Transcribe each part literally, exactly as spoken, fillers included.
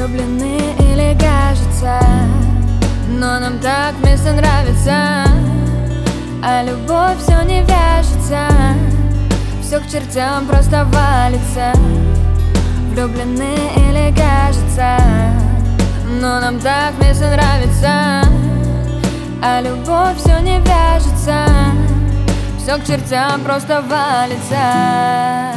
влюблены или кажется, но нам так вместе нравится, а любовь все не вяжется, все к чертям просто валится. Влюблены или кажется, но нам так вместе нравится, а любовь все не вяжется, все к чертям просто валится.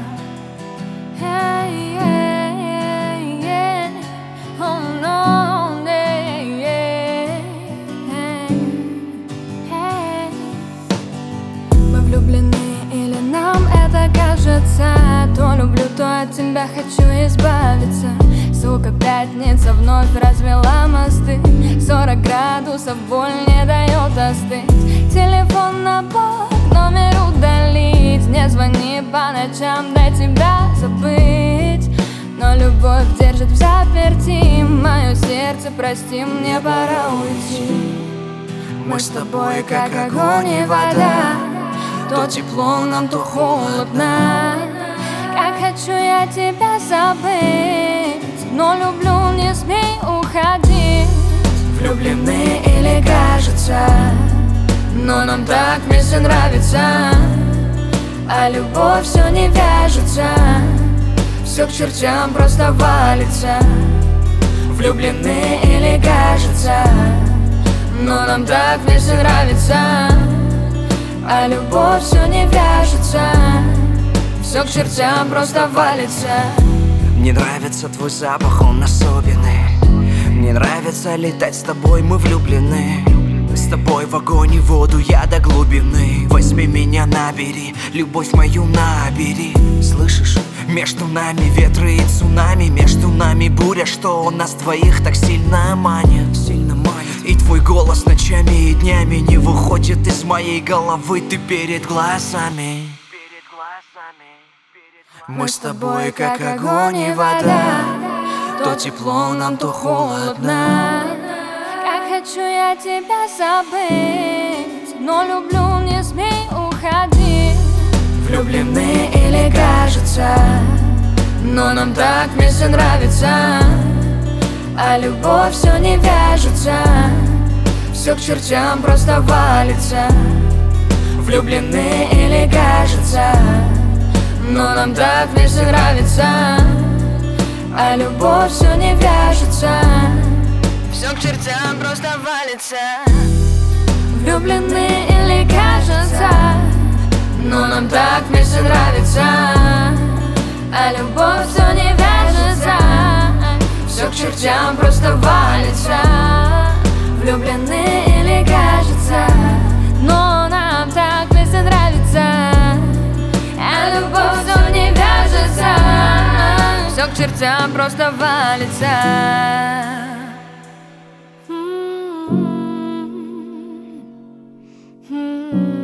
Мы влюблены или нам это кажется, то люблю, то от тебя хочу избавиться. Сука, пятница вновь развела мосты, сорок градусов боль не дает остыть. Телефон на бок, номер удалить, не звони по ночам, дай тебя забыть. Но любовь держит в заперти мое сердце, прости, мне пора уйти. Мы с тобой как огонь и вода, то тепло нам, то холодно. Как хочу я тебя забыть, но люблю, не смей уходить. Влюблены или кажется, но нам так вместе нравится, а любовь все не вяжется, все к чертям просто валится. Влюблены или кажется, но нам так вместе нравится, а любовь все не вяжется, все к чертям просто валится. Мне нравится твой запах, он особенный. Мне нравится летать с тобой, мы влюблены. С тобой в огонь и воду, я до глубины. Возьми меня, набери, любовь мою набери. Слышишь? Между нами ветры и цунами, между нами буря, что нас двоих так сильно манит, сильно манит. И твой голос ночами и днями не выходит из моей головы, ты перед глазами. Мы с тобой как огонь и вода, то тепло нам, то холодно. Как хочу я тебя забыть, но люблю, не смей уходить. Влюблены или кажется, но нам так вместе нравится, а любовь все не вяжется, все к чертям просто валится. Влюблены или кажется, но нам так вместе нравится, а любовь все не вяжется, все к чертям просто валится. Влюблены или кажется, но нам так вместе нравится, а любовь все не вяжется, все к чертям просто валится. Влюблены или кажется, но нам так вместе нравится, а любовь все не вяжется, все к чертям просто валится. Mm-hmm.